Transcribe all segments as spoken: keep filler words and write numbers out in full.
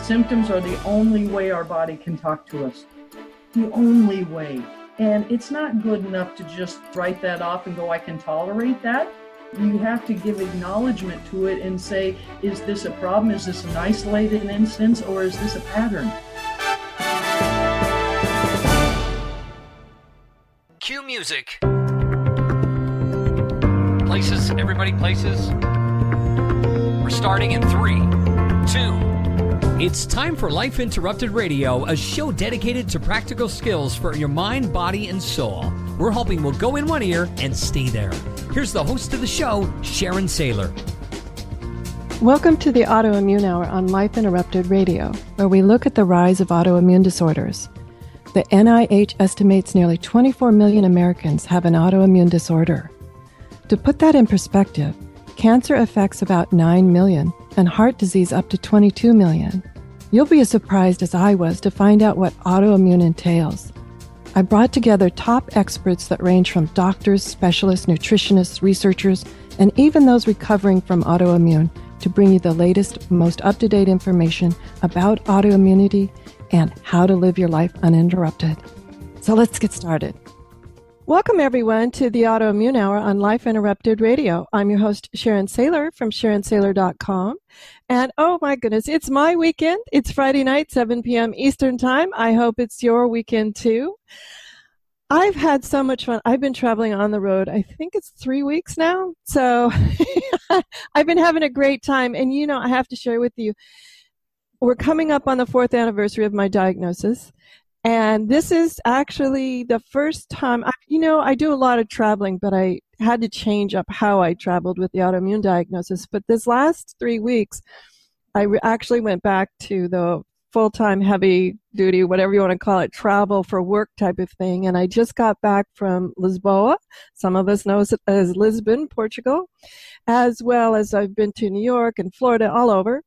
symptoms are the only way our body can talk to us. The only way. And it's not good enough to just write that off and go, I can tolerate that. You have to give acknowledgement to it and say, is this a problem? Is this an isolated instance, or is this a pattern? Cue music. Places, everybody, places. We're starting in three, two. It's time for Life Interrupted Radio, a show dedicated to practical skills for your mind, body, and soul. We're hoping we'll go in one ear and stay there. Here's the host of the show, Sharon Saylor. Welcome to the Autoimmune Hour on Life Interrupted Radio, where we look at the rise of autoimmune disorders. The N I H estimates nearly twenty-four million Americans have an autoimmune disorder. To put that in perspective, cancer affects about nine million and heart disease up to twenty-two million. You'll be as surprised as I was to find out what autoimmune entails. I brought together top experts that range from doctors, specialists, nutritionists, researchers, and even those recovering from autoimmune to bring you the latest, most up-to-date information about autoimmunity and how to live your life uninterrupted. So let's get started. Welcome, everyone, to the Autoimmune Hour on Life Interrupted Radio. I'm your host, Sharon Saylor from Sharon Saylor dot com. And oh my goodness, it's my weekend. It's Friday night, seven p.m. Eastern Time. I hope it's your weekend too. I've had so much fun. I've been traveling on the road. I think it's three weeks now. So I've been having a great time. And, you know, I have to share with you, we're coming up on the fourth anniversary of my diagnosis. And this is actually the first time, I, you know, I do a lot of traveling, but I had to change up how I traveled with the autoimmune diagnosis. But this last three weeks, I re- actually went back to the full-time heavy duty, whatever you want to call it, travel for work type of thing. And I just got back from Lisboa. Some of us know it as Lisbon, Portugal, as well as I've been to New York and Florida, all over.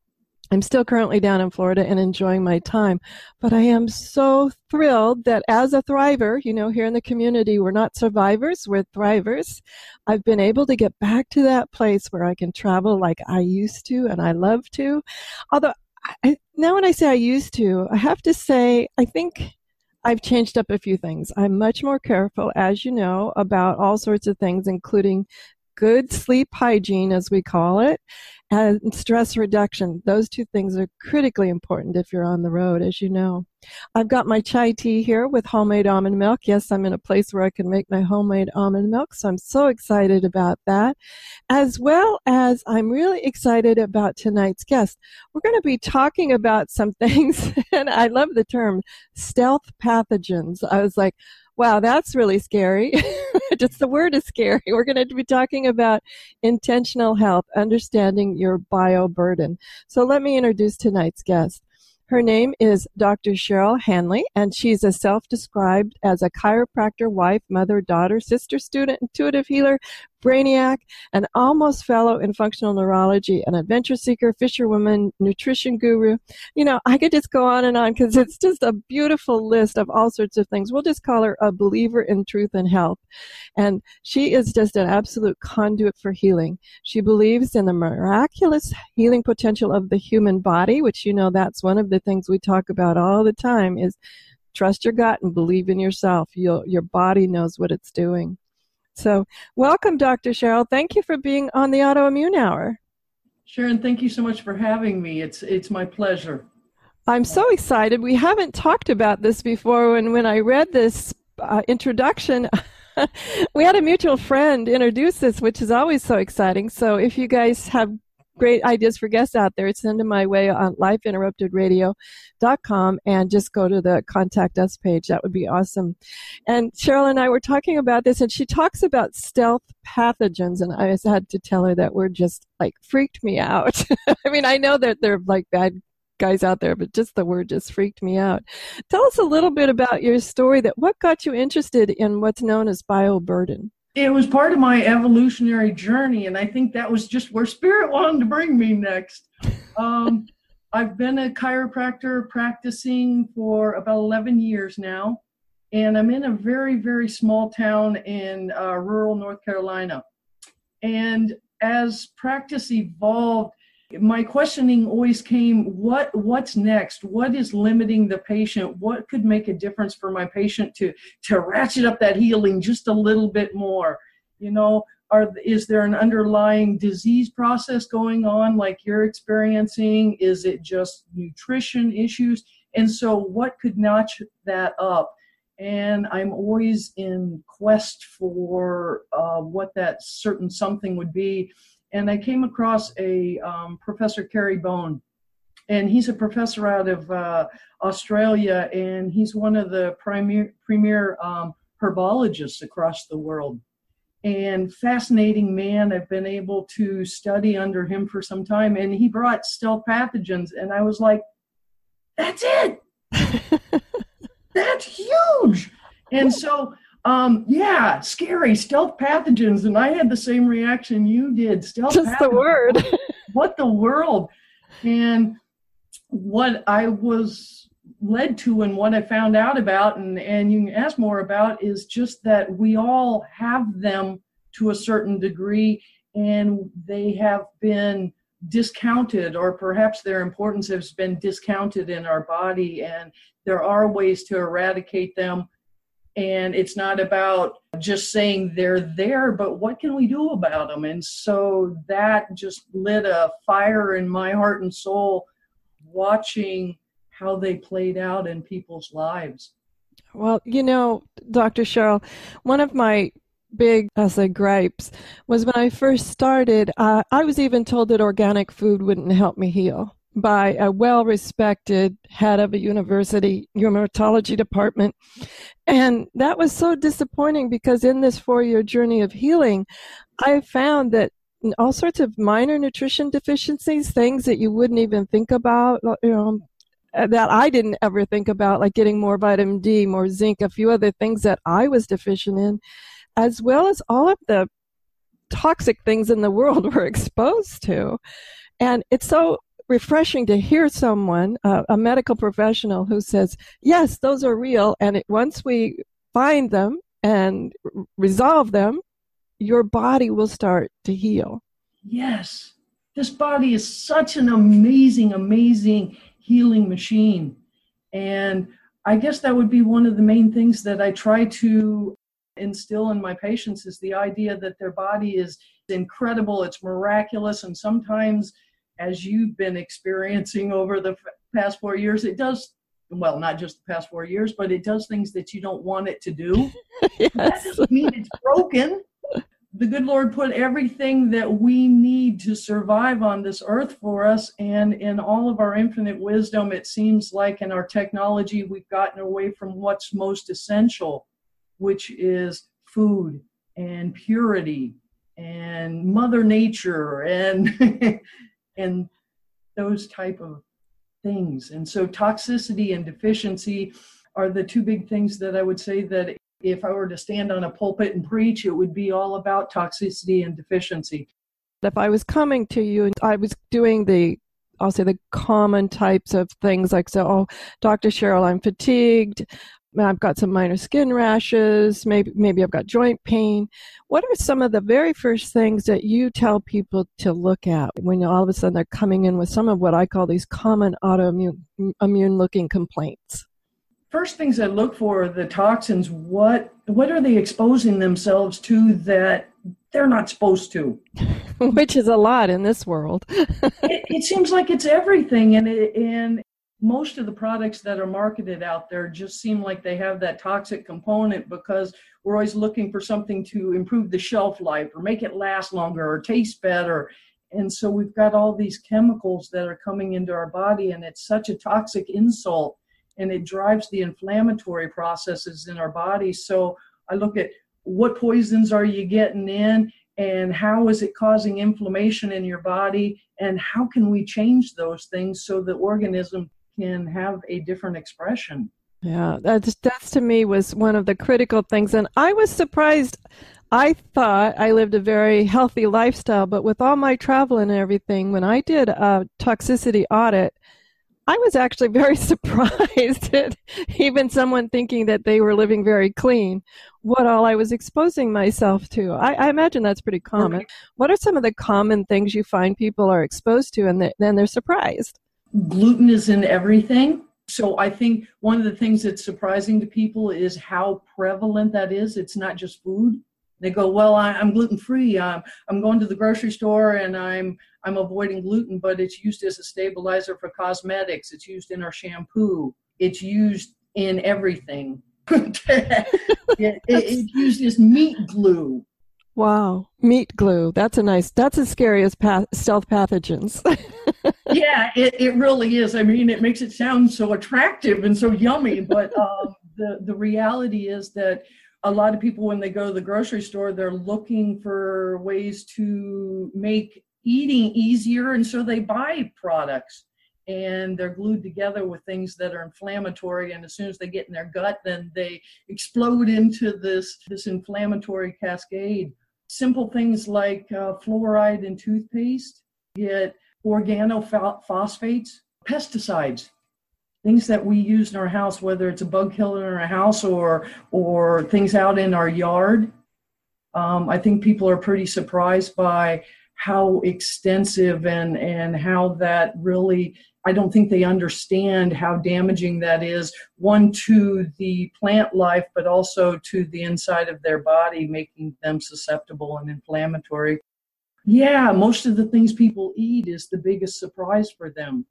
I'm still currently down in Florida and enjoying my time, but I am so thrilled that as a thriver, you know, here in the community, we're not survivors, we're thrivers. I've been able to get back to that place where I can travel like I used to and I love to. Although I, now when I say I used to, I have to say, I think I've changed up a few things. I'm much more careful, as you know, about all sorts of things, including good sleep hygiene, as we call it, and stress reduction. Those two things are critically important if you're on the road, as you know. I've got my chai tea here with homemade almond milk. Yes, I'm in a place where I can make my homemade almond milk, so I'm so excited about that. As well as I'm really excited about tonight's guest. We're going to be talking about some things, and I love the term stealth pathogens. I was like, wow, that's really scary. Just the word is scary. We're going to be talking about intentional health, understanding your bioburden. So let me introduce tonight's guest. Her name is Doctor Cheryl Hanley, and she's a self-described as a chiropractor, wife, mother, daughter, sister, student, intuitive healer, brainiac, an almost fellow in functional neurology, an adventure seeker, fisherwoman, nutrition guru. You know, I could just go on and on because it's just a beautiful list of all sorts of things. We'll just call her a believer in truth and health. And she is just an absolute conduit for healing. She believes in the miraculous healing potential of the human body, which, you know, that's one of the things we talk about all the time is trust your gut and believe in yourself. You'll, your body knows what it's doing. So welcome, Doctor Cheryl. Thank you for being on the Autoimmune Hour. Sharon, thank you so much for having me. It's it's my pleasure. I'm so excited. We haven't talked about this before. And when I read this uh, introduction, we had a mutual friend introduce this, which is always so exciting. So if you guys have great ideas for guests out there, send them my way on life interrupted radio dot com and just go to the contact us page. That would be awesome. And Cheryl and I were talking about this, and she talks about stealth pathogens, and I just had to tell her that word just like freaked me out. I mean, I know that they're like bad guys out there, but just the word just freaked me out. Tell us a little bit about your story, that what got you interested in what's known as bioburden. It was part of my evolutionary journey, and I think that was just where Spirit wanted to bring me next. Um, I've been a chiropractor practicing for about eleven years now, and I'm in a very, very small town in uh, rural North Carolina. And as practice evolved, my questioning always came, what what's next? What is limiting the patient? What could make a difference for my patient to to ratchet up that healing just a little bit more? You know, are is there an underlying disease process going on like you're experiencing? Is it just nutrition issues? And so what could notch that up? And I'm always in quest for uh, what that certain something would be. And I came across a um, Professor Kerry Bone, and he's a professor out of uh, Australia, and he's one of the premier, premier um, herbologists across the world. And fascinating man. I've been able to study under him for some time, and he brought stealth pathogens, and I was like, that's it. That's huge. And so, um, yeah, scary, stealth pathogens. And I had the same reaction you did. Stealth Just pathogens. the word. What the world? And what I was led to and what I found out about, and, and you can ask more about, is just that we all have them to a certain degree, and they have been discounted, or perhaps their importance has been discounted in our body, and there are ways to eradicate them. And it's not about just saying they're there, but what can we do about them? And so that just lit a fire in my heart and soul, watching how they played out in people's lives. Well, you know, Doctor Cheryl, one of my big, I'll say, gripes was when I first started, uh, I was even told that organic food wouldn't help me heal by a well-respected head of a university rheumatology department. And that was so disappointing, because in this four-year journey of healing, I found that all sorts of minor nutrition deficiencies, things that you wouldn't even think about, you know, that I didn't ever think about, like getting more vitamin D, more zinc, a few other things that I was deficient in, as well as all of the toxic things in the world we're exposed to. And it's so refreshing to hear someone, uh, a medical professional, who says, yes, those are real, and it, once we find them and r- resolve them, your body will start to heal. Yes, this body is such an amazing, amazing healing machine. And I guess that would be one of the main things that I try to instill in my patients, is the idea that their body is incredible, it's miraculous, and sometimes, as you've been experiencing over the past four years, it does, well, not just the past four years, but it does things that you don't want it to do. Yes. That doesn't mean it's broken. The good Lord put everything that we need to survive on this earth for us, and in all of our infinite wisdom, it seems like in our technology, we've gotten away from what's most essential, which is food and purity and Mother Nature and and those type of things. And so toxicity and deficiency are the two big things that I would say that if I were to stand on a pulpit and preach, it would be all about toxicity and deficiency. If I was coming to you and I was doing the, I'll say the common types of things, like, so, oh, Doctor Cheryl, I'm fatigued, I've got some minor skin rashes, maybe maybe I've got joint pain. What are some of the very first things that you tell people to look at when all of a sudden they're coming in with some of what I call these common autoimmune immune looking complaints? First things I look for are the toxins. What what are they exposing themselves to that they're not supposed to? Which is a lot in this world. it, it seems like it's everything, and it, and most of the products that are marketed out there just seem like they have that toxic component, because we're always looking for something to improve the shelf life or make it last longer or taste better. And so we've got all these chemicals that are coming into our body, and it's such a toxic insult, and it drives the inflammatory processes in our body. So I look at what poisons are you getting in, and how is it causing inflammation in your body, and how can we change those things so the organism can have a different expression. Yeah, that's, that's to me was one of the critical things. And I was surprised. I thought I lived a very healthy lifestyle, but with all my travel and everything, when I did a toxicity audit, I was actually very surprised at even someone thinking that they were living very clean, what all I was exposing myself to. I, I imagine that's pretty common. Okay. What are some of the common things you find people are exposed to and th- then they're surprised? Gluten is in everything. So I think one of the things that's surprising to people is how prevalent that is. It's not just food. They go, well, I, I'm gluten-free. I'm, I'm going to the grocery store and I'm I'm avoiding gluten, but it's used as a stabilizer for cosmetics. It's used in our shampoo. It's used in everything. it, it, it's used as meat glue. Wow, meat glue. That's a nice, that's as scary as path, stealth pathogens. Yeah, it, it really is. I mean, it makes it sound so attractive and so yummy, but um, the, the reality is that a lot of people, when they go to the grocery store, they're looking for ways to make eating easier, and so they buy products, and they're glued together with things that are inflammatory, and as soon as they get in their gut, then they explode into this, this inflammatory cascade. Simple things like uh, fluoride in toothpaste, get organophosphates, pesticides, things that we use in our house, whether it's a bug killer in our house or or things out in our yard. Um, I think people are pretty surprised by how extensive and, and how that really, I don't think they understand how damaging that is, one, to the plant life, but also to the inside of their body, making them susceptible and inflammatory. Yeah, most of the things people eat is the biggest surprise for them.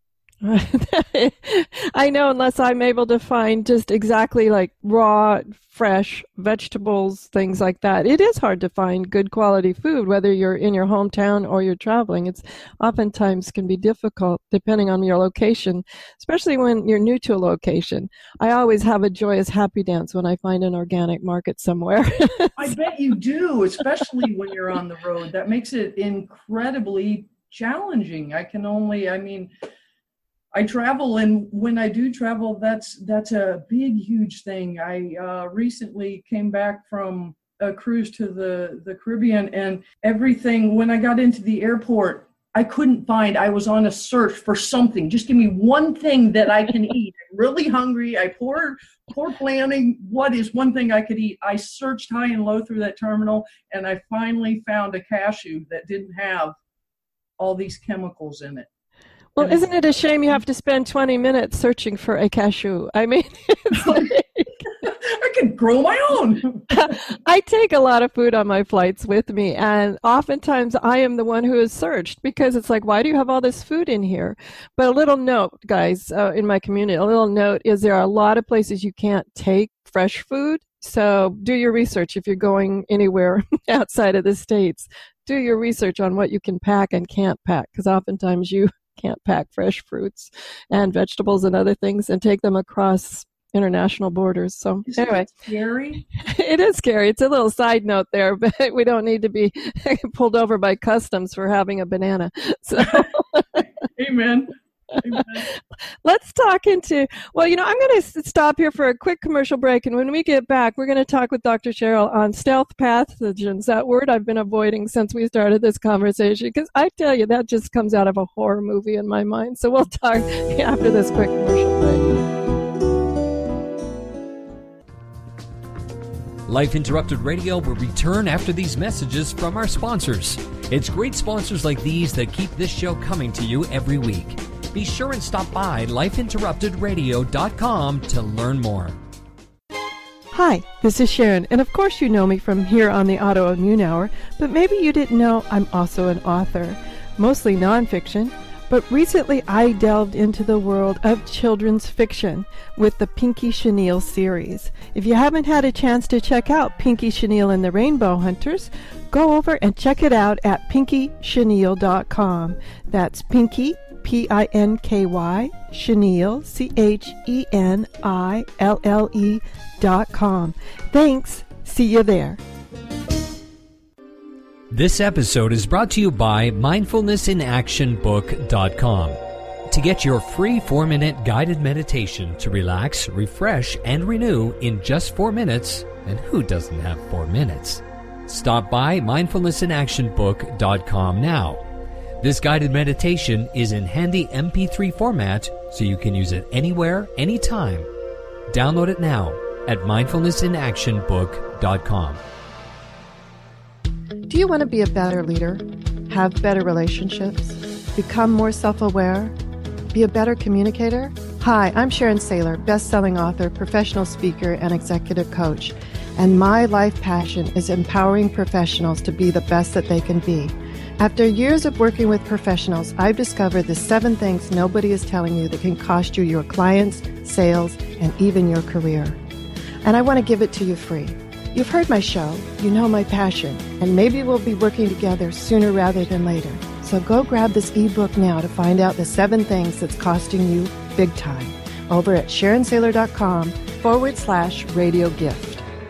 I know, unless I'm able to find just exactly like raw, fresh vegetables, things like that. It is hard to find good quality food, whether you're in your hometown or you're traveling. It's oftentimes can be difficult depending on your location, especially when you're new to a location. I always have a joyous happy dance when I find an organic market somewhere. I bet you do, especially when you're on the road. That makes it incredibly challenging. I can only, I mean... I travel, and when I do travel, that's that's a big, huge thing. I uh, recently came back from a cruise to the, the Caribbean, and everything, when I got into the airport, I couldn't find, I was on a search for something. Just give me one thing that I can eat. I'm really hungry. I poor, poor planning. What is one thing I could eat? I searched high and low through that terminal, and I finally found a cashew that didn't have all these chemicals in it. Well, isn't it a shame you have to spend twenty minutes searching for a cashew? I mean, it's like... I could grow my own. I take a lot of food on my flights with me, and oftentimes I am the one who is searched because it's like, why do you have all this food in here? But a little note, guys, uh, in my community, a little note is there are a lot of places you can't take fresh food. So do your research if you're going anywhere outside of the States. Do your research on what you can pack and can't pack, because oftentimes you can't pack fresh fruits and vegetables and other things and take them across international borders. So Isn't anyway, that scary? It is scary. It's a little side note there, but we don't need to be pulled over by customs for having a banana. So Amen. Amen. Let's talk into, well, you know, I'm going to stop here for a quick commercial break. And when we get back, we're going to talk with Doctor Cheryl on stealth pathogens, that word I've been avoiding since we started this conversation, because I tell you, that just comes out of a horror movie in my mind. So we'll talk after this quick commercial break. Life Interrupted Radio will return after these messages from our sponsors. It's great sponsors like these that keep this show coming to you every week. Be sure and stop by life interrupted radio dot com to learn more. Hi, this is Sharon, and of course you know me from here on the Autoimmune Hour, but maybe you didn't know I'm also an author, mostly nonfiction. But recently I delved into the world of children's fiction with the Pinky Chenille series. If you haven't had a chance to check out Pinky Chenille and the Rainbow Hunters, go over and check it out at pinky chenille dot com. That's Pinky, P I N K Y, Chenille, C H E N I L L E dot com. Thanks. See you there. This episode is brought to you by mindfulness in action book dot com. To get your free four-minute guided meditation to relax, refresh, and renew in just four minutes, and who doesn't have four minutes? Stop by mindfulness in action book dot com now. This guided meditation is in handy M P three format, so you can use it anywhere, anytime. Download it now at mindfulness in action book dot com. Do you want to be a better leader, have better relationships, become more self-aware, be a better communicator? Hi, I'm Sharon Saylor, best-selling author, professional speaker, and executive coach. And my life passion is empowering professionals to be the best that they can be. After years of working with professionals, I've discovered the seven things nobody is telling you that can cost you your clients, sales, and even your career. And I want to give it to you free. You've heard my show, you know my passion, and maybe we'll be working together sooner rather than later. So go grab this ebook now to find out the seven things that's costing you big time over at sharonsaylor.com forward slash radio gift.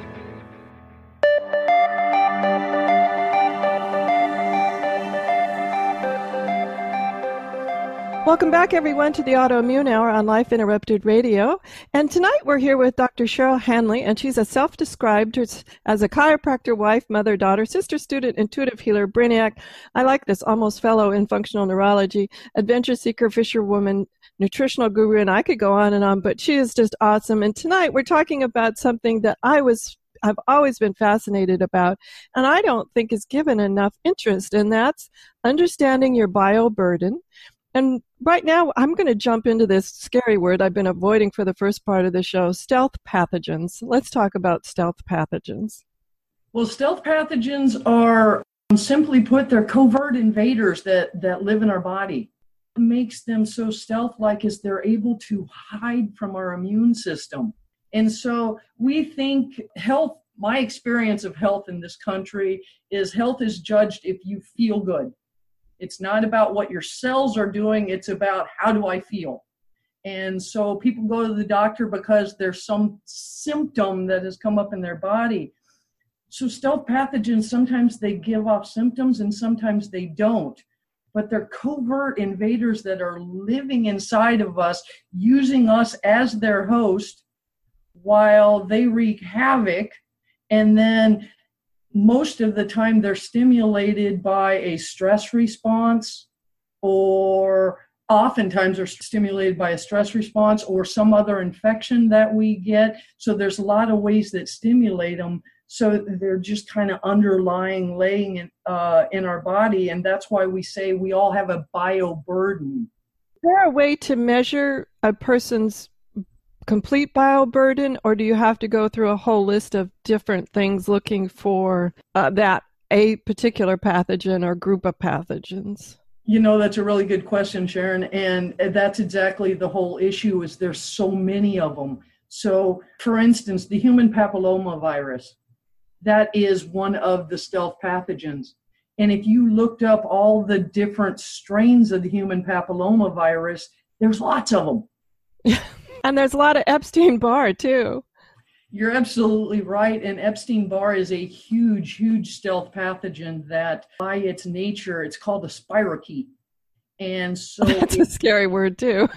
Welcome back, everyone, to the Autoimmune Hour on Life Interrupted Radio. And tonight we're here with Doctor Cheryl Hanley, and she's a self-described as a chiropractor, wife, mother, daughter, sister, student, intuitive healer, brainiac. I like this, almost fellow in functional neurology, adventure seeker, fisherwoman, nutritional guru, and I could go on and on, but she is just awesome. And tonight we're talking about something that I was I've always been fascinated about, and I don't think is given enough interest, and that's understanding your bioburden. And right now, I'm going to jump into this scary word I've been avoiding for the first part of the show, stealth pathogens. Let's talk about stealth pathogens. Well, stealth pathogens are, simply put, they're covert invaders that, that live in our body. What makes them so stealth-like is they're able to hide from our immune system. And so we think health, my experience of health in this country is health is judged if you feel good. It's not about what your cells are doing. It's about how do I feel? And so people go to the doctor because there's some symptom that has come up in their body. So stealth pathogens, sometimes they give off symptoms and sometimes they don't. But they're covert invaders that are living inside of us, using us as their host while they wreak havoc. And then most of the time they're stimulated by a stress response, or oftentimes they're stimulated by a stress response or some other infection that we get. So there's a lot of ways that stimulate them. So they're just kind of underlying laying in, uh, in our body. And that's why we say we all have a bioburden. Is there a way to measure a person's complete bioburden, or do you have to go through a whole list of different things looking for uh, that a particular pathogen or group of pathogens? You know, that's a really good question, Sharon. And that's exactly the whole issue, is there's so many of them. So, for instance, the human papillomavirus, that is one of the stealth pathogens. And if you looked up all the different strains of the human papillomavirus, there's lots of them. And there's a lot of Epstein-Barr, too. You're absolutely right. And Epstein-Barr is a huge, huge stealth pathogen that, by its nature, it's called a spirochete. And so that's a scary word, too.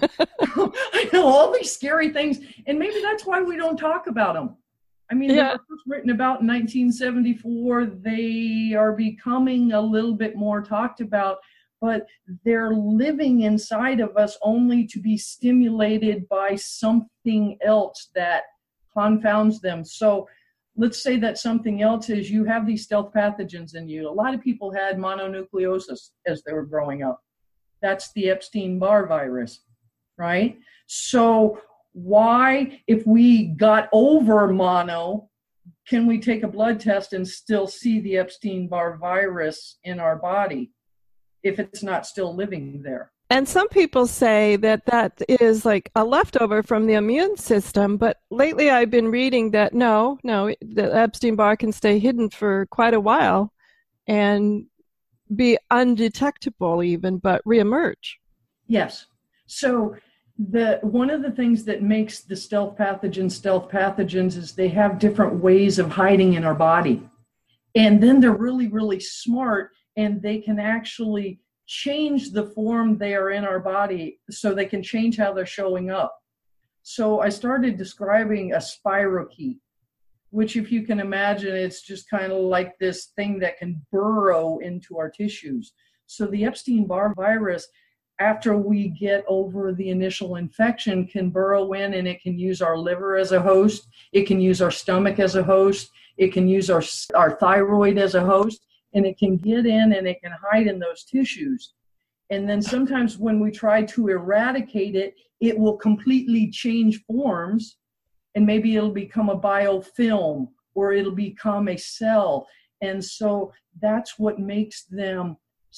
I know, all these scary things. And maybe that's why we don't talk about them. I mean, yeah. They were first written about in nineteen seventy-four. They are becoming a little bit more talked about, but they're living inside of us only to be stimulated by something else that confounds them. So let's say that something else is you have these stealth pathogens in you. A lot of people had mononucleosis as they were growing up. That's the Epstein-Barr virus, right? So why, if we got over mono, can we take a blood test and still see the Epstein-Barr virus in our body if it's not still living there? And some people say that that is like a leftover from the immune system, but lately I've been reading that no, no, the Epstein-Barr can stay hidden for quite a while and be undetectable even, but reemerge. Yes. So the one of the things that makes the stealth pathogens stealth pathogens is they have different ways of hiding in our body. And then they're really, really smart, and they can actually change the form they are in our body, so they can change how they're showing up. So I started describing a spirochete, which, if you can imagine, it's just kind of like this thing that can burrow into our tissues. So the Epstein-Barr virus after we get over the initial infection, can burrow in, and it can use our liver as a host. It can use our stomach as a host. It can use our, our thyroid as a host, and it can get in and it can hide in those tissues. And then sometimes when we try to eradicate it, it will completely change forms, and maybe it'll become a biofilm or it'll become a cell. And so that's what makes them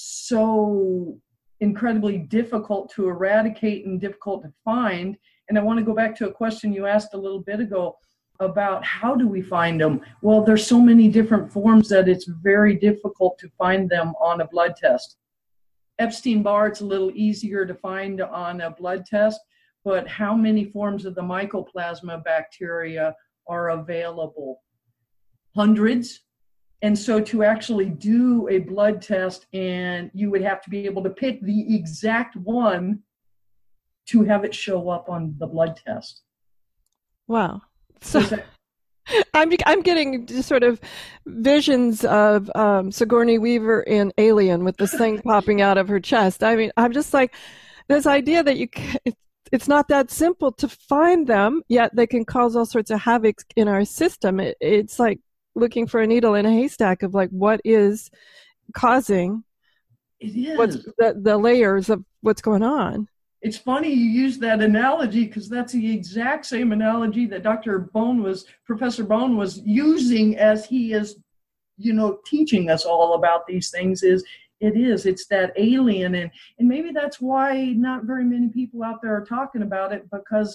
so incredibly difficult to eradicate and difficult to find. And I want to go back to a question you asked a little bit ago about how do we find them? Well, there's so many different forms that it's very difficult to find them on a blood test. Epstein-Barr, it's a little easier to find on a blood test, but how many forms of the Mycoplasma bacteria are available? Hundreds. And so to actually do a blood test, and you would have to be able to pick the exact one to have it show up on the blood test. Wow. So I'm I'm getting just sort of visions of um, Sigourney Weaver in Alien with this thing popping out of her chest. I mean, I'm just like, this idea that you can, it's not that simple to find them, yet they can cause all sorts of havoc in our system. It, it's like looking for a needle in a haystack of like what is causing it is. What's the, the layers of what's going on. It's funny you use that analogy, because that's the exact same analogy that Doctor Bone was, Professor Bone was using as he is, you know, teaching us all about these things. Is it is, it's that alien. And, and maybe that's why not very many people out there are talking about it, because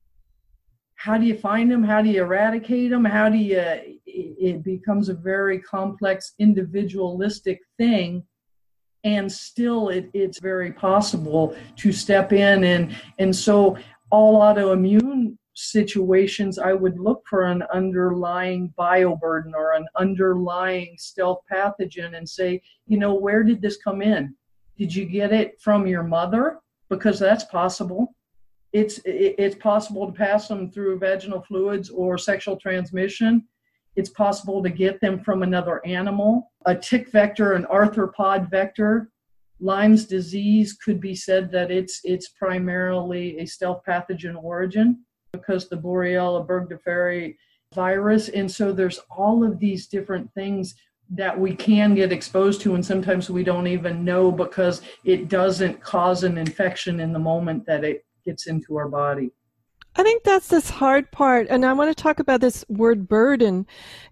how do you find them? How do you eradicate them? How do you, it, it becomes a very complex, individualistic thing. And still, it, it's very possible to step in. And, and so all autoimmune situations, I would look for an underlying bioburden or an underlying stealth pathogen and say, you know, where did this come in? Did you get it from your mother? Because that's possible. It's, it, it's possible to pass them through vaginal fluids or sexual transmission. It's possible to get them from another animal, a tick vector, an arthropod vector. Lyme's disease could be said that it's it's primarily a stealth pathogen origin because the Borrelia burgdorferi virus. And so there's all of these different things that we can get exposed to, and sometimes we don't even know because it doesn't cause an infection in the moment that it gets into our body. I think that's this hard part, and I want to talk about this word burden.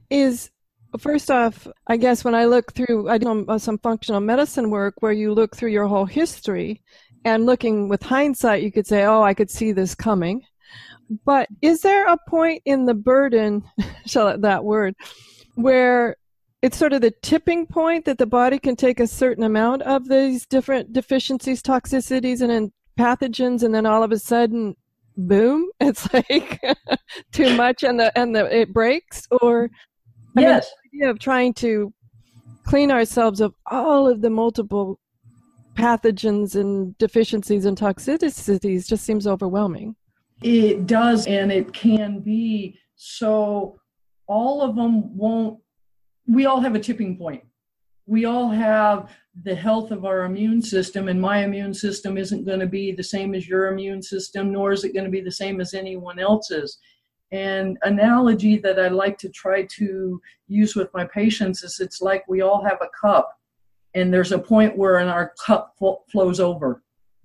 Is first off, I guess when I look through, I do some functional medicine work where you look through your whole history, and looking with hindsight, you could say, oh, I could see this coming. But is there a point in the burden, shall that word, where it's sort of the tipping point that the body can take a certain amount of these different deficiencies, toxicities, and then pathogens, and then all of a sudden, boom, it's like too much and the and the it breaks? Or I yes, mean, the idea of trying to clean ourselves of all of the multiple pathogens and deficiencies and toxicities just seems overwhelming. It does, and it can be. So all of them won't, we all have a tipping point. We all have the health of our immune system, and my immune system isn't going to be the same as your immune system, nor is it going to be the same as anyone else's. And analogy that I like to try to use with my patients is it's like we all have a cup, and there's a point where our cup fl- flows over.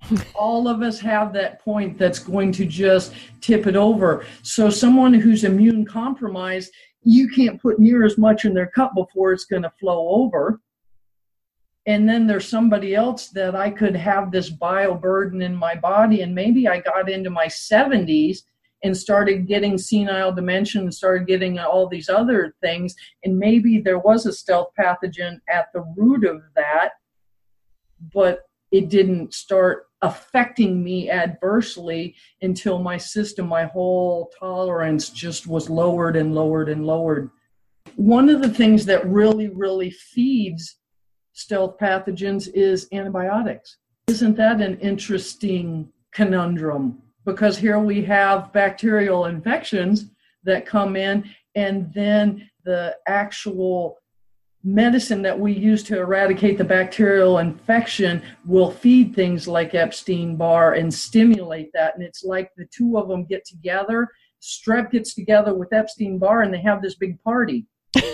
All of us have that point that's going to just tip it over. So someone who's immune compromised, you can't put near as much in their cup before it's going to flow over. And then there's somebody else that I could have this bioburden in my body, and maybe I got into my seventies and started getting senile dementia and started getting all these other things, and maybe there was a stealth pathogen at the root of that, but it didn't start affecting me adversely until my system, my whole tolerance just was lowered and lowered and lowered. One of the things that really, really feeds stealth pathogens is antibiotics. Isn't that an interesting conundrum? Because here we have bacterial infections that come in, and then the actual medicine that we use to eradicate the bacterial infection will feed things like Epstein-Barr and stimulate that. And it's like the two of them get together. Strep gets together with Epstein-Barr and they have this big party.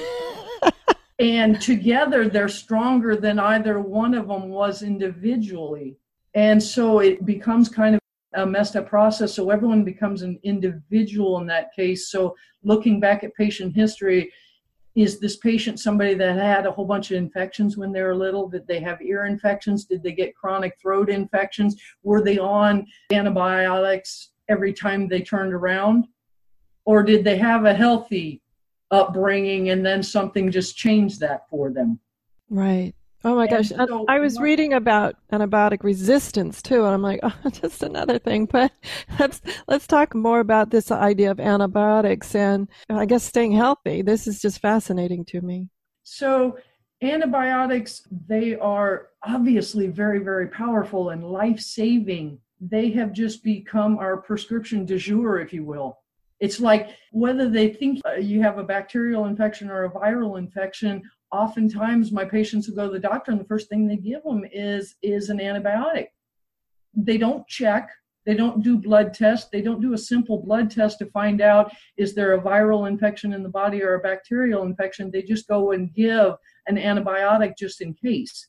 And together they're stronger than either one of them was individually. And so it becomes kind of a messed up process. So everyone becomes an individual in that case. So looking back at patient history, is this patient somebody that had a whole bunch of infections when they were little? Did they have ear infections? Did they get chronic throat infections? Were they on antibiotics every time they turned around? Or did they have a healthy upbringing and then something just changed that for them? Right. Oh my gosh. So, I was reading about antibiotic resistance too, and I'm like, oh, just another thing. But let's let's talk more about this idea of antibiotics and I guess staying healthy. This is just fascinating to me. So antibiotics, they are obviously very, very powerful and life-saving. They have just become our prescription du jour, if you will. It's like whether they think you have a bacterial infection or a viral infection, oftentimes my patients will go to the doctor and the first thing they give them is, is an antibiotic. They don't check. They don't do blood tests. They don't do a simple blood test to find out, is there a viral infection in the body or a bacterial infection? They just go and give an antibiotic just in case.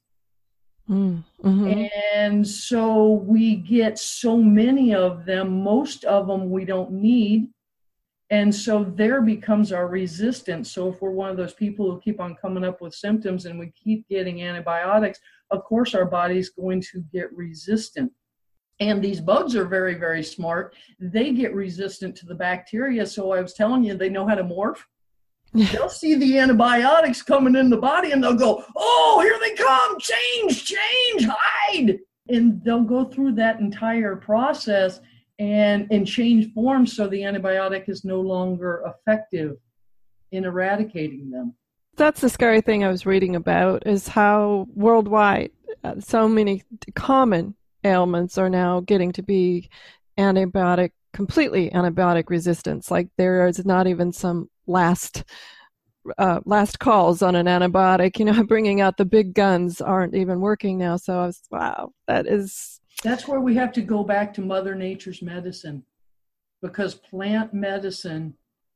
Mm-hmm. And so we get so many of them. Most of them we don't need. And so there becomes our resistance. So if we're one of those people who keep on coming up with symptoms and we keep getting antibiotics, of course our body's going to get resistant. And these bugs are very, very smart. They get resistant to the bacteria. So I was telling you, they know how to morph. They'll see the antibiotics coming in the body and they'll go, oh, here they come, change, change, hide. And they'll go through that entire process and, and change forms so the antibiotic is no longer effective in eradicating them. That's the scary thing I was reading about, is how worldwide uh, so many common ailments are now getting to be antibiotic, completely antibiotic resistance. Like there is not even some last uh, last calls on an antibiotic. You know, bringing out the big guns aren't even working now. So I was, wow, that is... That's where we have to go back to Mother Nature's medicine, because plant medicine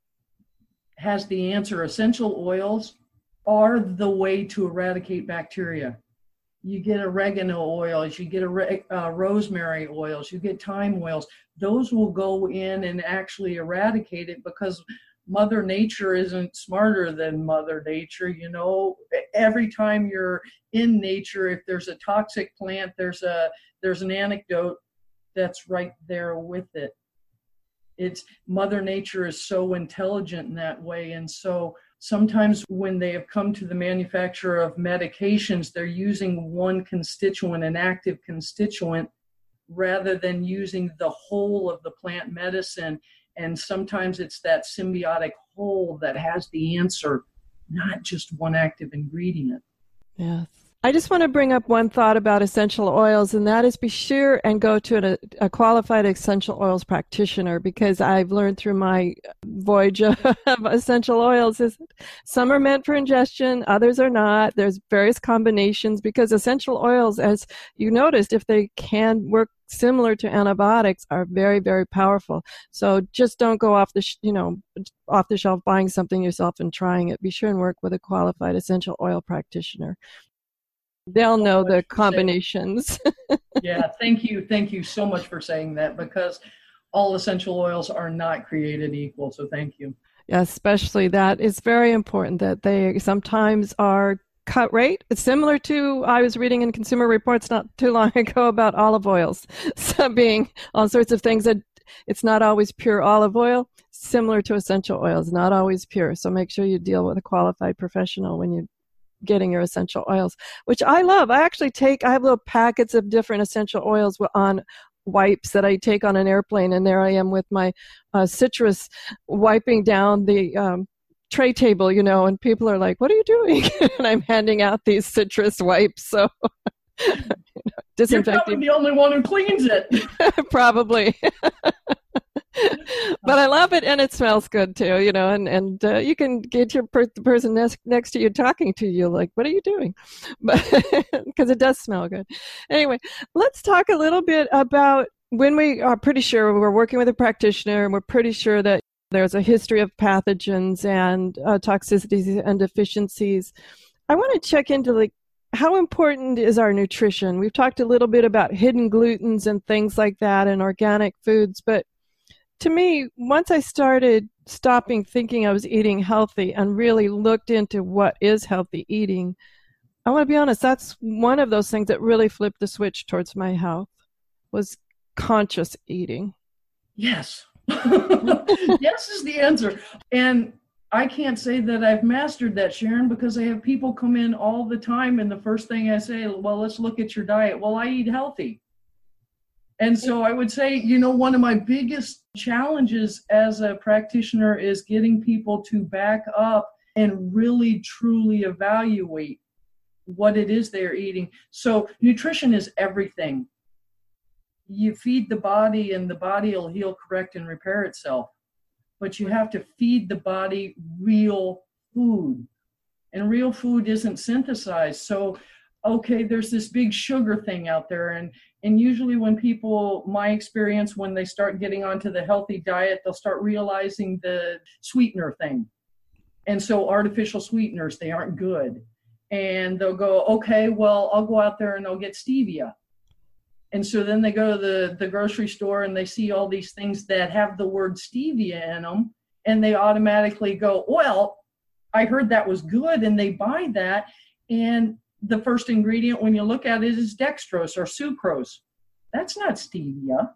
has the answer. Essential oils are the way to eradicate bacteria. You get oregano oils, you get a, uh, rosemary oils, you get thyme oils. Those will go in and actually eradicate it, because Mother Nature isn't smarter than Mother Nature. You know, every time you're in nature, if there's a toxic plant, there's a there's an antidote that's right there with it. It's Mother Nature is so intelligent in that way. And so sometimes when they have come to the manufacturer of medications, they're using one constituent, an active constituent, rather than using the whole of the plant medicine. And sometimes it's that symbiotic whole that has the answer, not just one active ingredient. Yes. I just want to bring up one thought about essential oils, and that is be sure and go to a, a qualified essential oils practitioner, because I've learned through my voyage of essential oils is some are meant for ingestion, others are not. There's various combinations, because essential oils, as you noticed, if they can work similar to antibiotics, are very, very powerful. So just don't go off the, sh- you know, off the shelf buying something yourself and trying it. Be sure and work with a qualified essential oil practitioner. They'll know the combinations. Yeah, thank you. Thank you so much for saying that, because all essential oils are not created equal. So thank you. Yeah, especially that. It's very important that they sometimes are cut rate. It's similar to, I was reading in Consumer Reports not too long ago about olive oils. So being all sorts of things that it's not always pure olive oil, similar to essential oils, not always pure. So make sure you deal with a qualified professional when you getting your essential oils, which I love. I actually take, I have little packets of different essential oils on wipes that I take on an airplane, and there I am with my uh, citrus wiping down the um, tray table, you know, and people are like, what are you doing? And I'm handing out these citrus wipes. So you know, disinfecting. You're probably the only one who cleans it. Probably. But I love it, and it smells good too, you know, and, and uh, you can get your per- the person next, next to you talking to you like, what are you doing? But because it does smell good. Anyway, let's talk a little bit about when we are pretty sure we're working with a practitioner and we're pretty sure that there's a history of pathogens and uh, toxicities and deficiencies. I want to check into like, how important is our nutrition? We've talked a little bit about hidden glutens and things like that and organic foods, but to me, once I started stopping thinking I was eating healthy and really looked into what is healthy eating, I want to be honest, that's one of those things that really flipped the switch towards my health, was conscious eating. Yes. Yes is the answer. And I can't say that I've mastered that, Sharon, because I have people come in all the time and the first thing I say, well, let's look at your diet. Well, I eat healthy. And so I would say, you know, one of my biggest challenges as a practitioner is getting people to back up and really, truly evaluate what it is they're eating. So nutrition is everything. You feed the body and the body will heal, correct, and repair itself. But you have to feed the body real food. And real food isn't synthesized. So, okay, there's this big sugar thing out there. And, and usually when people, my experience, when they start getting onto the healthy diet, they'll start realizing the sweetener thing. And so artificial sweeteners, they aren't good. And they'll go, okay, well, I'll go out there and I'll get stevia. And so then they go to the, the grocery store and they see all these things that have the word stevia in them. And they automatically go, well, I heard that was good. And they buy that. And the first ingredient, when you look at it, is dextrose or sucrose. That's not stevia.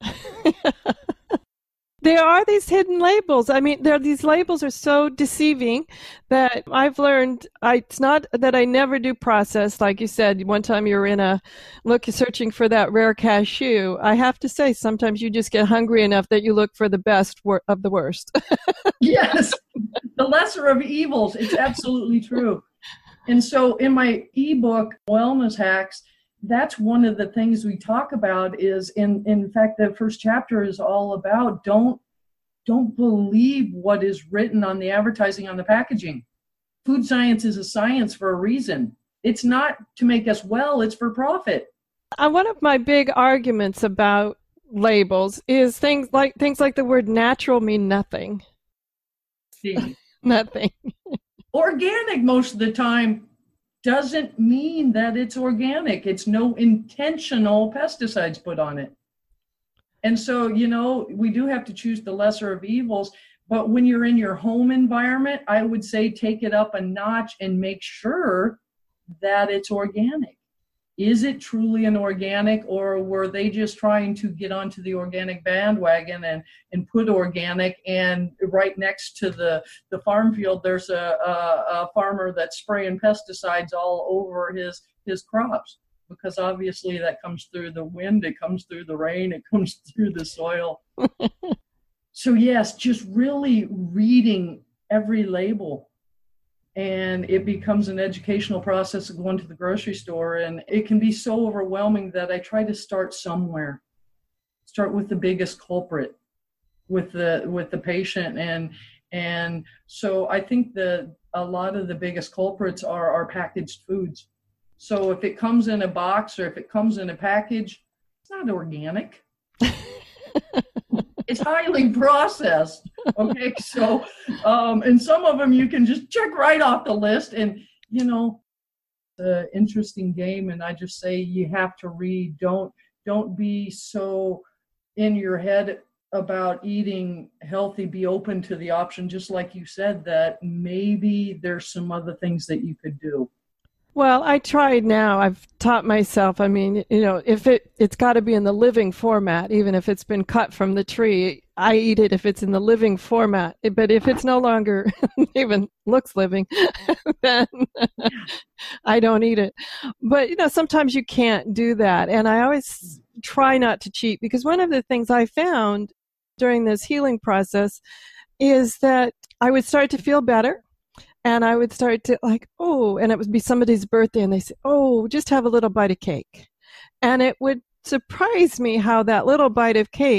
There are these hidden labels. I mean, there these labels are so deceiving that I've learned. I, it's not that I never do process, like you said. One time you were in a look searching for that rare cashew. I have to say, sometimes you just get hungry enough that you look for the best wor- of the worst. Yes, the lesser of evils. It's absolutely true. And so, in my ebook, Wellness Hacks, that's one of the things we talk about is, in, in fact, the first chapter is all about don't, don't believe what is written on the advertising on the packaging. Food science is a science for a reason. It's not to make us well, it's for profit. Uh, one of my big arguments about labels is things like things like the word natural mean nothing. See. Nothing. Organic most of the time doesn't mean that it's organic. It's no intentional pesticides put on it. And so, you know, we do have to choose the lesser of evils. But when you're in your home environment, I would say take it up a notch and make sure that it's organic. Is it truly an organic, or were they just trying to get onto the organic bandwagon and, and put organic, and right next to the, the farm field, there's a, a, a farmer that's spraying pesticides all over his, his crops, because obviously that comes through the wind, it comes through the rain, it comes through the soil. So yes, just really reading every label. And it becomes an educational process of going to the grocery store. And it can be so overwhelming that I try to start somewhere. Start with the biggest culprit, with the with the patient. And and so I think that a lot of the biggest culprits are our packaged foods. So if it comes in a box or if it comes in a package, it's not organic. It's highly processed. Okay, so, um, and some of them you can just check right off the list. And, you know, it's an interesting game. And I just say you have to read. Don't, don't be so in your head about eating healthy. Be open to the option, just like you said, that maybe there's some other things that you could do. Well, I tried now. I've taught myself. I mean, you know, if it, it's got to be in the living format, even if it's been cut from the tree, I eat it if it's in the living format. But if it's no longer even looks living, then I don't eat it. But, you know, sometimes you can't do that. And I always try not to cheat, because one of the things I found during this healing process is that I would start to feel better. And I would start to like, oh, and it would be somebody's birthday, and they say, oh, just have a little bite of cake. And it would surprise me how that little bite of cake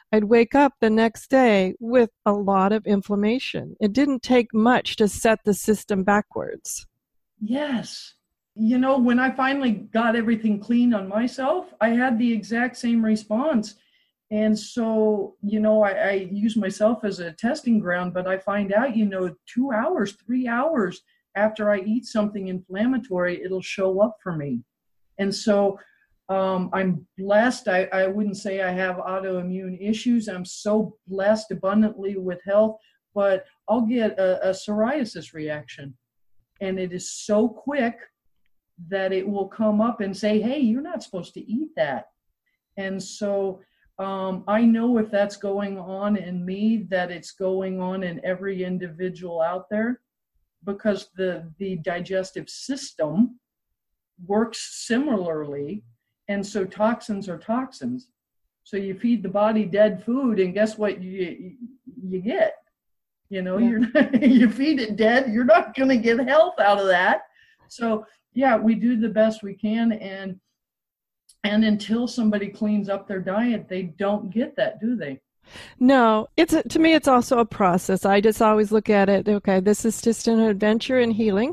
I'd wake up the next day with a lot of inflammation. It didn't take much to set the system backwards. Yes. You know, when I finally got everything clean on myself, I had the exact same response. And so, you know, I, I use myself as a testing ground, but I find out, you know, two hours, three hours after I eat something inflammatory, it'll show up for me. And so um, I'm blessed. I, I wouldn't say I have autoimmune issues. I'm so blessed abundantly with health, but I'll get a, a psoriasis reaction. And it is so quick that it will come up and say, hey, you're not supposed to eat that. And so um, I know if that's going on in me, that it's going on in every individual out there, because the, the digestive system works similarly. And so toxins are toxins. So you feed the body dead food, and guess what you you get? You know, yeah. you're you feed it dead, you're not going to get health out of that. So yeah, we do the best we can, and and until somebody cleans up their diet, they don't get that, do they? No, it's a, to me, it's also a process. I just always look at it, okay, this is just an adventure in healing.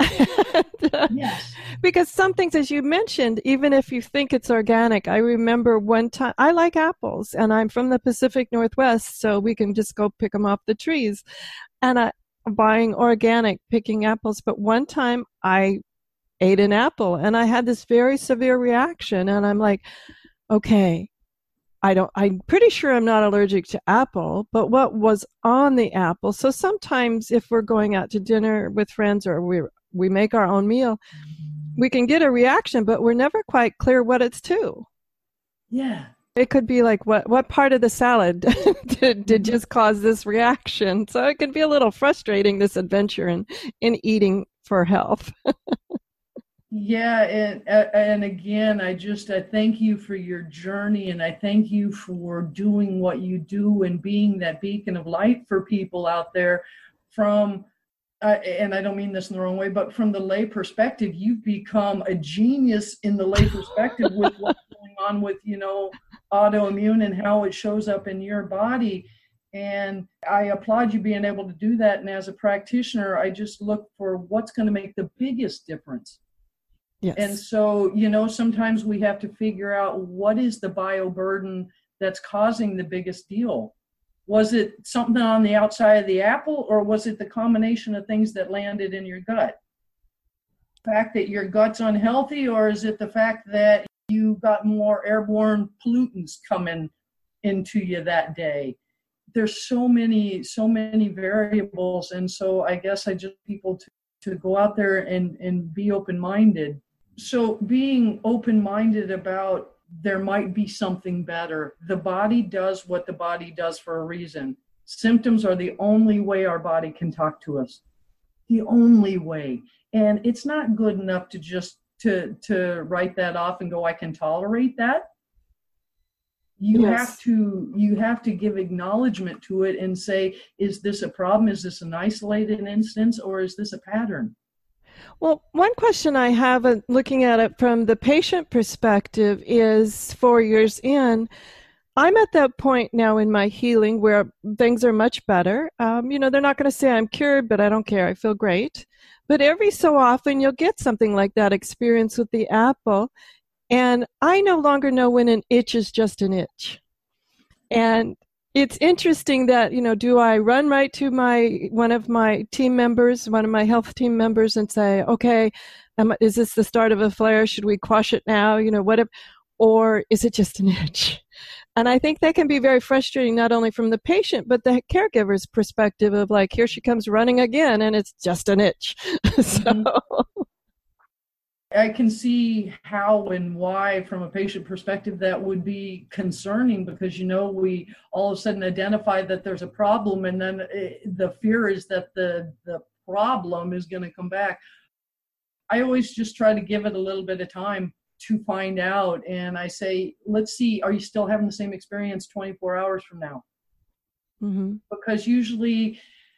Yes. Because some things, as you mentioned, even if you think it's organic, I remember one time, I like apples, and I'm from the Pacific Northwest, so we can just go pick them off the trees. And I, buying organic, picking apples, but one time I ate an apple, and I had this very severe reaction, and I'm like, okay, I don't, I'm pretty sure I'm not allergic to apple, but what was on the apple? So sometimes if we're going out to dinner with friends, or we we make our own meal, we can get a reaction, but we're never quite clear what it's to. Yeah. It could be like, what, what part of the salad did, did just cause this reaction? So it can be a little frustrating, this adventure in, in eating for health. Yeah, and and again, I just I thank you for your journey, and I thank you for doing what you do and being that beacon of light for people out there. From, uh, and I don't mean this in the wrong way, but from the lay perspective, you've become a genius in the lay perspective with what's going on with, you know, autoimmune and how it shows up in your body. And I applaud you being able to do that. And as a practitioner, I just look for what's going to make the biggest difference. Yes. And so, you know, sometimes we have to figure out what is the bioburden that's causing the biggest deal. Was it something on the outside of the apple, or was it the combination of things that landed in your gut? The fact that your gut's unhealthy, or is it the fact that you got more airborne pollutants coming into you that day? There's so many, so many variables. And so I guess I just people to, to go out there and, and be open-minded. So being open-minded about there might be something better. The body does what the body does for a reason. Symptoms are the only way our body can talk to us. The only way. And it's not good enough to just to to write that off and go, I can tolerate that. You Yes. have to you have to give acknowledgement to it and say, is this a problem? Is this an isolated instance, or is this a pattern? Well, one question I have, uh, looking at it from the patient perspective, is four years in, I'm at that point now in my healing where things are much better. Um, you know, they're not going to say I'm cured, but I don't care. I feel great. But every so often you'll get something like that experience with the apple. And I no longer know when an itch is just an itch. And it's interesting that, you know, do I run right to my one of my team members, one of my health team members, and say, okay, am, is this the start of a flare? Should we quash it now? You know, what if, or is it just an itch? And I think that can be very frustrating, not only from the patient, but the caregiver's perspective of like, here she comes running again, and it's just an itch. So. Mm-hmm. I can see how and why, from a patient perspective, that would be concerning, because, you know, we all of a sudden identify that there's a problem, and then it, the fear is that the, the problem is going to come back. I always just try to give it a little bit of time to find out. And I say, let's see, are you still having the same experience twenty-four hours from now? Mm-hmm. Because usually,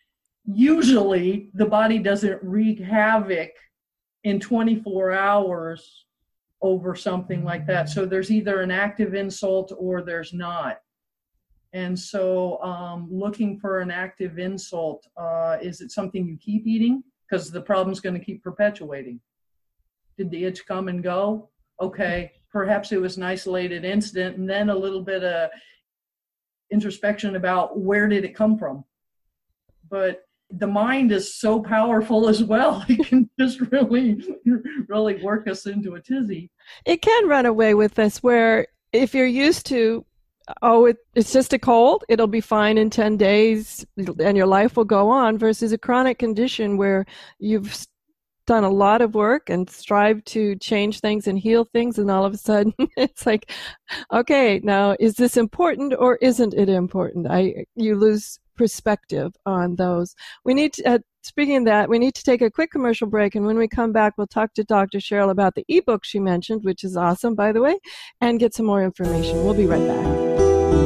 usually the body doesn't wreak havoc in twenty-four hours over something like that. So there's either an active insult or there's not. And so um, looking for an active insult, uh, is it something you keep eating? Because the problem's going to keep perpetuating. Did the itch come and go? Okay, perhaps it was an isolated incident, and then a little bit of introspection about where did it come from. But the mind is so powerful as well. It can just really, really work us into a tizzy. It can run away with us where if you're used to, oh, it, it's just a cold, it'll be fine in ten days and your life will go on, versus a chronic condition where you've done a lot of work and strive to change things and heal things, and all of a sudden it's like, okay, now is this important or isn't it important? I you lose perspective on those. We need to, uh, speaking of that, we need to take a quick commercial break, and when we come back, we'll talk to Doctor Cheryl about the ebook she mentioned, which is awesome, by the way, and get some more information. We'll be right back.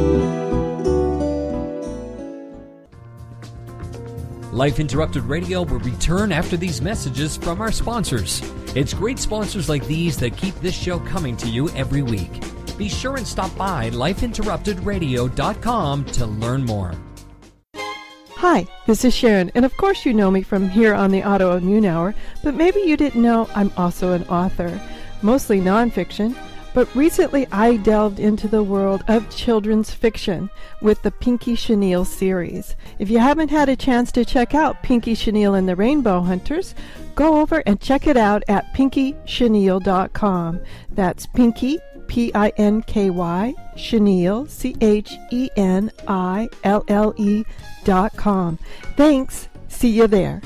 Life Interrupted Radio will return after these messages from our sponsors. It's great sponsors like these that keep this show coming to you every week. Be sure and stop by life interrupted radio dot com to learn more. Hi, this is Sharon, and of course you know me from here on the Autoimmune Hour, but maybe you didn't know I'm also an author, mostly nonfiction. But recently I delved into the world of children's fiction with the Pinky Chenille series. If you haven't had a chance to check out Pinky Chenille and the Rainbow Hunters, go over and check it out at pinky chenille dot com. That's Pinky, P I N K Y, Chenille, C H E N I L L E dot com. Thanks. See you there.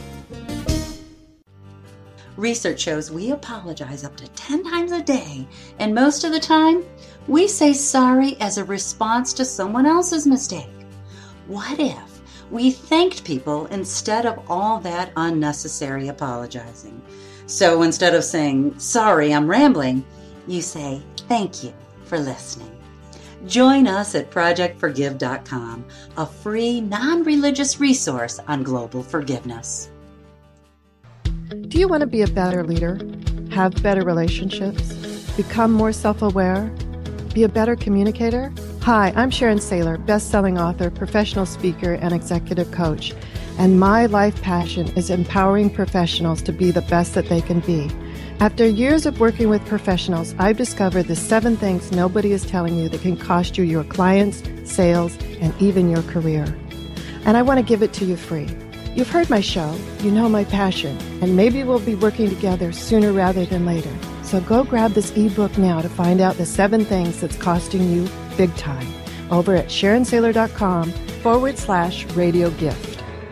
Research shows we apologize up to ten times a day, and most of the time, we say sorry as a response to someone else's mistake. What if we thanked people instead of all that unnecessary apologizing? So instead of saying, sorry, I'm rambling, you say, thank you for listening. Join us at project forgive dot com, a free, non-religious resource on global forgiveness. Do you want to be a better leader, have better relationships, become more self-aware, be a better communicator? Hi, I'm Sharon Saylor, best-selling author, professional speaker, and executive coach. And my life passion is empowering professionals to be the best that they can be. After years of working with professionals, I've discovered the seven things nobody is telling you that can cost you your clients, sales, and even your career. And I want to give it to you free. You've heard my show, you know my passion, and maybe we'll be working together sooner rather than later. So go grab this ebook now to find out the seven things that's costing you big time over at sharon saylor dot com forward slash radio gift.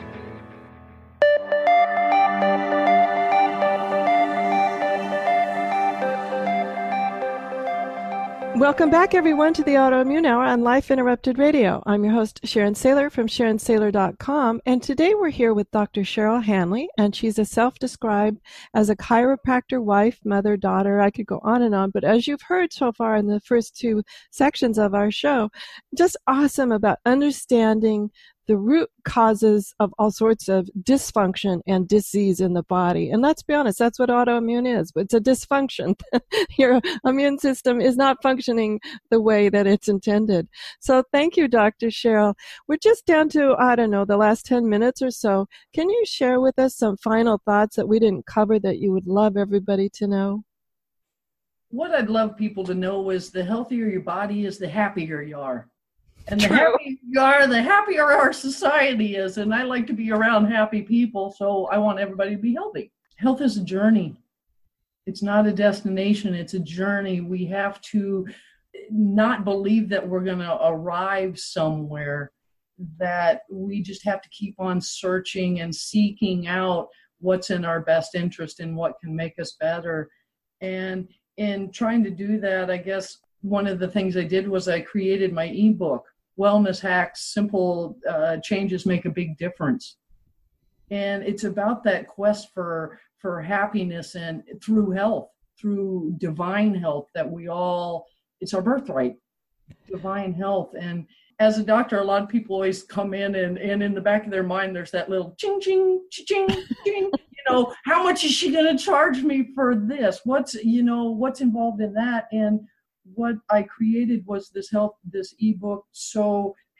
Welcome back, everyone, to the Autoimmune Hour on Life Interrupted Radio. I'm your host, Sharon Saylor from sharon saylor dot com, and today we're here with Doctor Cheryl Hanley, and she's a self-described as a chiropractor, wife, mother, daughter. I could go on and on, but as you've heard so far in the first two sections of our show, just awesome about understanding the root causes of all sorts of dysfunction and disease in the body. And let's be honest, that's what autoimmune is. It's a dysfunction. Your immune system is not functioning the way that it's intended. So thank you, Doctor Cheryl. We're just down to, I don't know, the last ten minutes or so. Can you share with us some final thoughts that we didn't cover that you would love everybody to know? What I'd love people to know is the healthier your body is, the happier you are. And the True. happier you are, the happier our society is. And I like to be around happy people, so I want everybody to be healthy. Health is a journey. It's not a destination. It's a journey. We have to not believe that we're going to arrive somewhere, that we just have to keep on searching and seeking out what's in our best interest and what can make us better. And in trying to do that, I guess one of the things I did was I created my ebook, Wellness Hacks, Simple uh, Changes Make a Big Difference. And it's about that quest for, for happiness and through health, through divine health that we all, it's our birthright, divine health. And as a doctor, a lot of people always come in and, and in the back of their mind, there's that little ching, ching, ching, ching, you know, how much is she going to charge me for this? What's, you know, what's involved in that? And what I created was this health, this ebook, so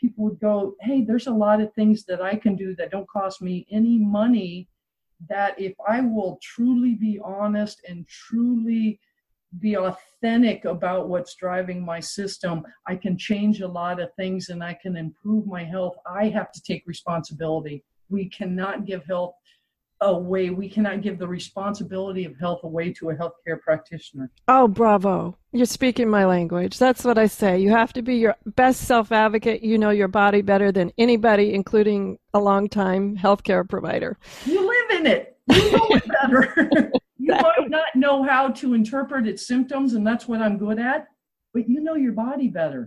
people would go, hey, there's a lot of things that I can do that don't cost me any money, that if I will truly be honest and truly be authentic about what's driving my system, I can change a lot of things and I can improve my health. I have to take responsibility. We cannot give health away. We cannot give the responsibility of health away to a healthcare practitioner. Oh, bravo. You're speaking my language. That's what I say. You have to be your best self-advocate. You know your body better than anybody, including a long-time healthcare provider. You live in it. You know it better. You might not know how to interpret its symptoms, and that's what I'm good at, but you know your body better.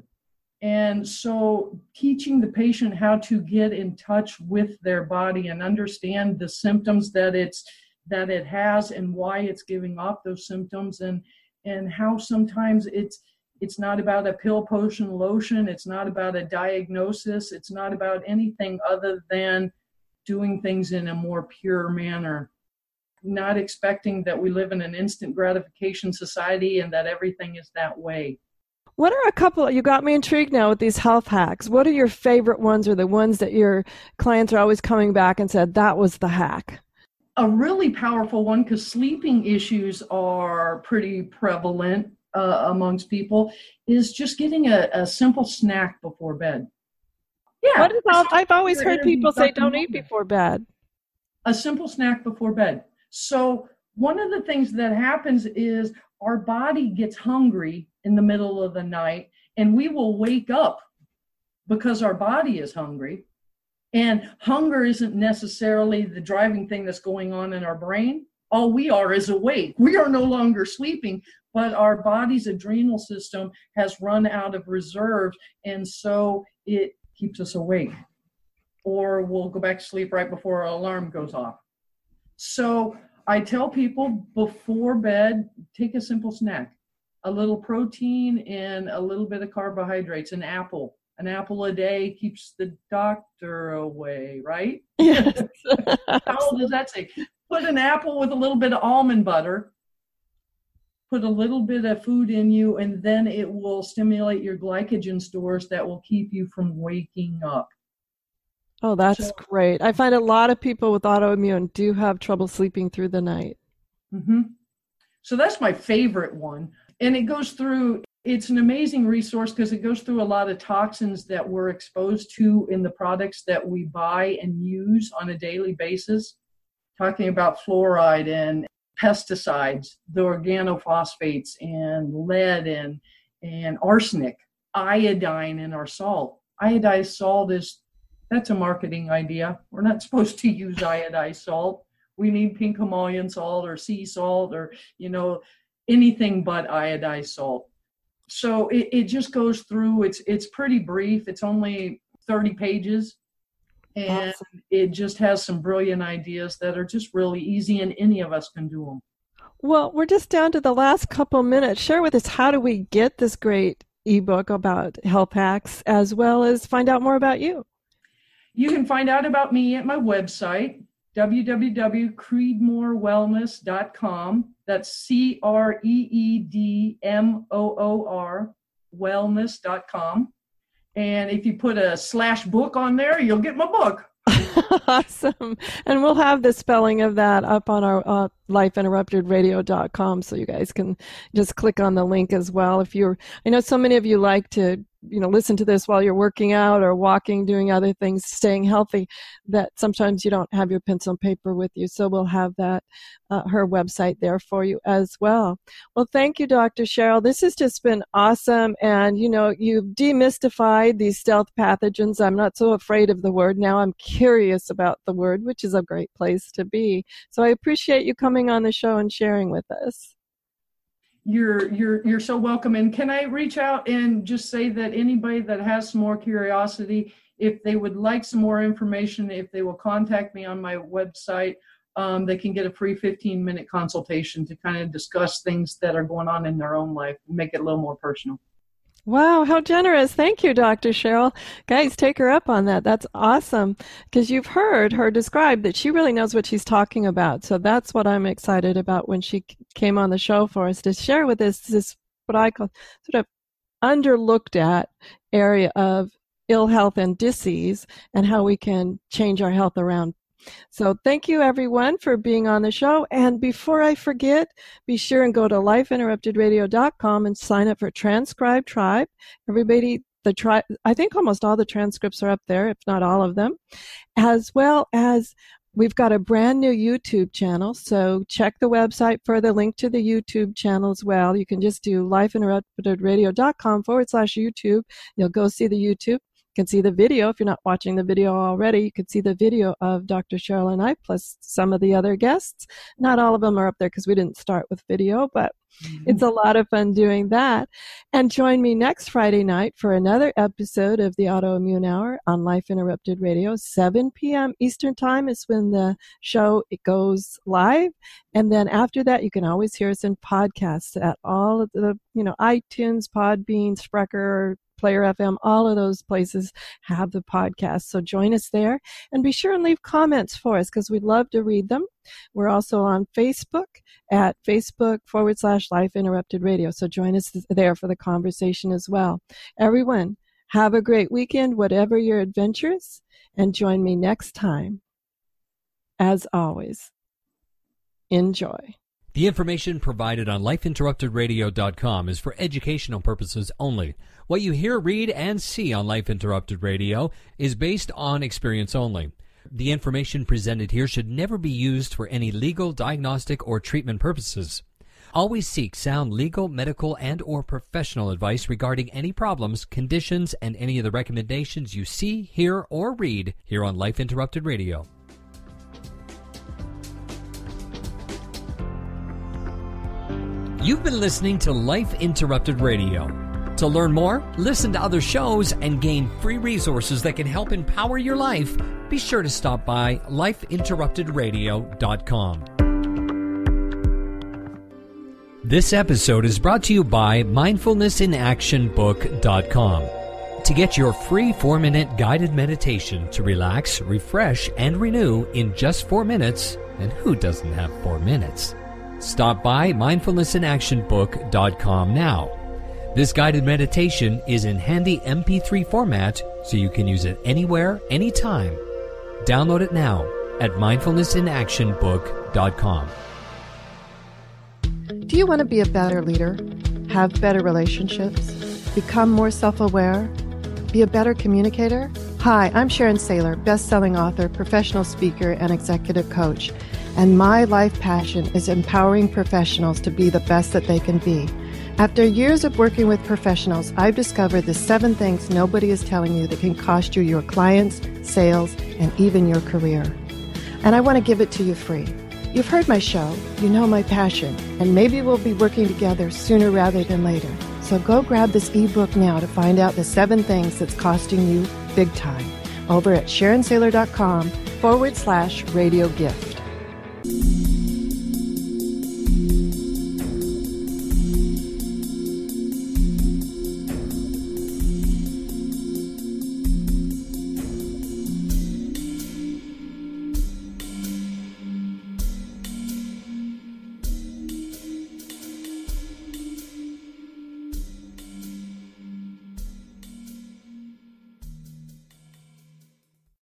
And so teaching the patient how to get in touch with their body and understand the symptoms that it's that it has and why it's giving off those symptoms, and and how sometimes it's it's not about a pill, potion, lotion, it's not about a diagnosis, it's not about anything other than doing things in a more pure manner. Not expecting that we live in an instant gratification society and that everything is that way. What are a couple, you got me intrigued now with these health hacks. What are your favorite ones, or the ones that your clients are always coming back and said, that was the hack? A really powerful one, because sleeping issues are pretty prevalent uh, amongst people, is just getting a, a simple snack before bed. Yeah. What is all, I've always heard people say don't eat before bed. A simple snack before bed. So one of the things that happens is our body gets hungry in the middle of the night, and we will wake up because our body is hungry. And hunger isn't necessarily the driving thing that's going on in our brain. All we are is awake. We are no longer sleeping, but our body's adrenal system has run out of reserves, and so it keeps us awake. Or we'll go back to sleep right before our alarm goes off. So I tell people before bed, take a simple snack, a little protein and a little bit of carbohydrates, an apple. An apple a day keeps the doctor away, right? Yes. How old does that say? Put an apple with a little bit of almond butter, put a little bit of food in you, and then it will stimulate your glycogen stores that will keep you from waking up. Oh, that's So, great. I find a lot of people with autoimmune do have trouble sleeping through the night. Mm-hmm. So that's my favorite one. And it goes through, it's an amazing resource because it goes through a lot of toxins that we're exposed to in the products that we buy and use on a daily basis. Talking about fluoride and pesticides, the organophosphates and lead and, and arsenic, iodine in our salt. Iodized salt is That's a marketing idea. We're not supposed to use iodized salt. We need pink Himalayan salt or sea salt or, you know, anything but iodized salt. So it, it just goes through. It's it's pretty brief. It's only thirty pages. And awesome. It just has some brilliant ideas that are just really easy, and any of us can do them. Well, we're just down to the last couple minutes. Share with us, how do we get this great ebook about health hacks, as well as find out more about you? You can find out about me at my website, w w w dot creedmoor wellness dot com. That's C R E E D M O O R, wellness dot com. And if you put a slash book on there, you'll get my book. Awesome. And we'll have the spelling of that up on our uh, life interrupted radio dot com, so you guys can just click on the link as well. If you're, I know so many of you like to, you know, listen to this while you're working out or walking, doing other things, staying healthy, that sometimes you don't have your pencil and paper with you. So we'll have that, uh, her website there for you as well. Well, thank you, Doctor Cheryl. This has just been awesome. And, you know, you've demystified these stealth pathogens. I'm not so afraid of the word. Now I'm curious about the word, which is a great place to be. So I appreciate you coming on the show and sharing with us. You're you're you're so welcome. And can I reach out and just say that anybody that has some more curiosity, if they would like some more information, if they will contact me on my website, um, they can get a free fifteen minute consultation to kind of discuss things that are going on in their own life and make it a little more personal. Wow, how generous. Thank you, Doctor Cheryl. Guys, take her up on that. That's awesome, because you've heard her describe that she really knows what she's talking about. So that's what I'm excited about when she came on the show for us, to share with us this, what I call sort of underlooked at area of ill health and disease and how we can change our health around. So thank you, everyone, for being on the show. And before I forget, be sure and go to life interrupted radio dot com and sign up for Transcribe Tribe. Everybody, the tri- I think almost all the transcripts are up there, if not all of them, as well as we've got a brand new YouTube channel. So check the website for the link to the YouTube channel as well. You can just do life interrupted radio dot com forward slash YouTube. You'll go see the YouTube. You can see the video. If you're not watching the video already, you can see the video of Doctor Cheryl and I, plus some of the other guests. Not all of them are up there because we didn't start with video, but mm-hmm. It's a lot of fun doing that. And join me next Friday night for another episode of the Autoimmune Hour on Life Interrupted Radio. seven p.m. Eastern Time is when the show it goes live. And then after that, you can always hear us in podcasts at all of the, you know, iTunes, Podbean, Spreaker, Player F M, all of those places have the podcast. So join us there and be sure and leave comments for us because we'd love to read them. We're also on Facebook at Facebook forward slash Life Interrupted Radio. So join us there for the conversation as well. Everyone, have a great weekend, whatever your adventures, and join me next time. As always, enjoy. The information provided on life interrupted radio dot com is for educational purposes only. What you hear, read, and see on Life Interrupted Radio is based on experience only. The information presented here should never be used for any legal, diagnostic, or treatment purposes. Always seek sound legal, medical, and or professional advice regarding any problems, conditions, and any of the recommendations you see, hear, or read here on Life Interrupted Radio. You've been listening to Life Interrupted Radio. To learn more, listen to other shows, and gain free resources that can help empower your life, be sure to stop by life interrupted radio dot com. This episode is brought to you by mindfulness in action book dot com. To get your free four-minute guided meditation to relax, refresh, and renew in just four minutes, and who doesn't have four minutes? Stop by mindfulness in action book dot com now. This guided meditation is in handy M P three format, so you can use it anywhere, anytime. Download it now at mindfulness in action book dot com. Do you want to be a better leader, have better relationships, become more self-aware, be a better communicator? Hi, I'm Sharon Saylor, best-selling author, professional speaker, and executive coach. And my life passion is empowering professionals to be the best that they can be. After years of working with professionals, I've discovered the seven things nobody is telling you that can cost you your clients, sales, and even your career. And I want to give it to you free. You've heard my show, you know my passion, and maybe we'll be working together sooner rather than later. So go grab this ebook now to find out the seven things that's costing you big time over at sharon saylor dot com forward slash radio gift.